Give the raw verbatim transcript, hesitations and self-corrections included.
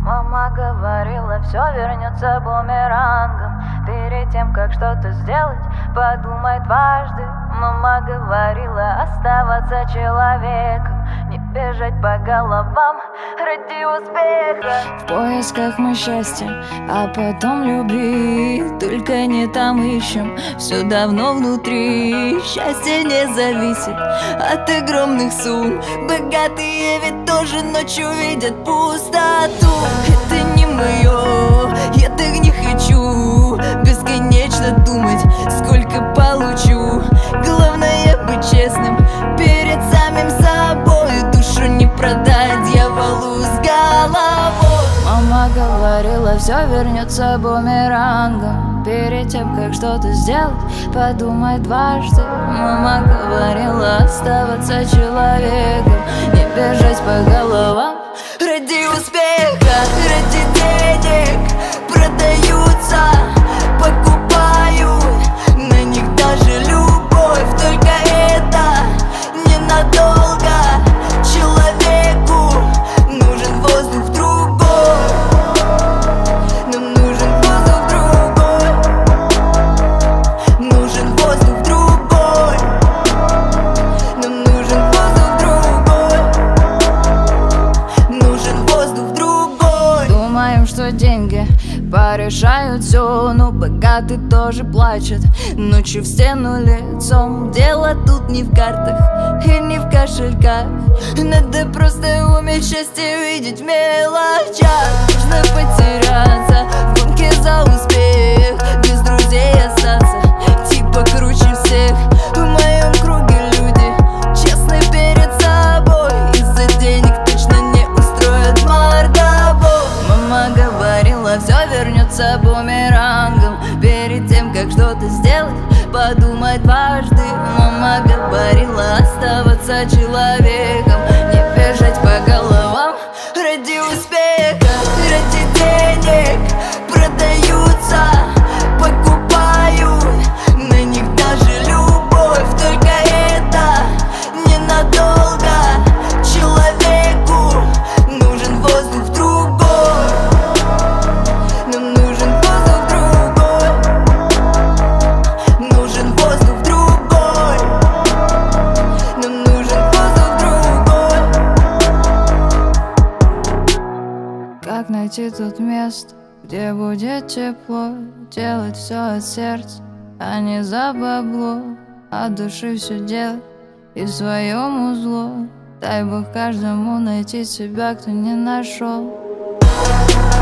Мама говорила, все вернется бумерангом. Перед тем, как что-то сделать, подумай дважды. Мама говорила оставаться человеком, не бежать по головам ради успеха. В поисках мы счастья, а потом любви. Только не там ищем, все давно внутри. Счастье не зависит от огромных сумм. Богатые ведь тоже ночью видят пустоту. Это не мое, я так не хочу бесконечно думать, сколько получу. Главное быть честным перед самим собой. Душу не продать дьяволу с головой. Мама говорила, все вернется бумерангом. Перед тем, как что-то сделать, подумай дважды. Мама говорила оставаться человеком, не бежать по головам ради успеха, ради денег продаются, покупают на них даже любовь. Только это ненадолго. Человеку нужен воздух другой. Нам нужен воздух другой. Нужен воздух другой. Нам нужен воздух другой. Нужен воздух другой. Думаем, что деньги порешают все, но богатый тоже плачет ночью в стену лицом. Дело тут не в картах и не в кошельках. Надо просто уметь счастье видеть в мелочах. Нужно потеряться в гонке за успех, без друзей остаться, типа круче всех. В моем круге люди честны перед собой, из-за денег точно не устроят мордобой. Мама говорила, все вернется бумерангом. Перед тем, как что-то сделать, подумай дважды. Мама говорила оставаться человеком, не бежать по головам ради успеха, ради денег продаются, покупают на них даже любовь. Только это ненадолго. Человеку нужен воздух другой. Нам нужен воздух другой. Нужен воздух другой. Нам нужен воздух другой. Как найти тут место, где будет тепло, делать все от сердца, а не за бабло, от души все делать и в своем узло. Дай Бог каждому найти себя, кто не нашел.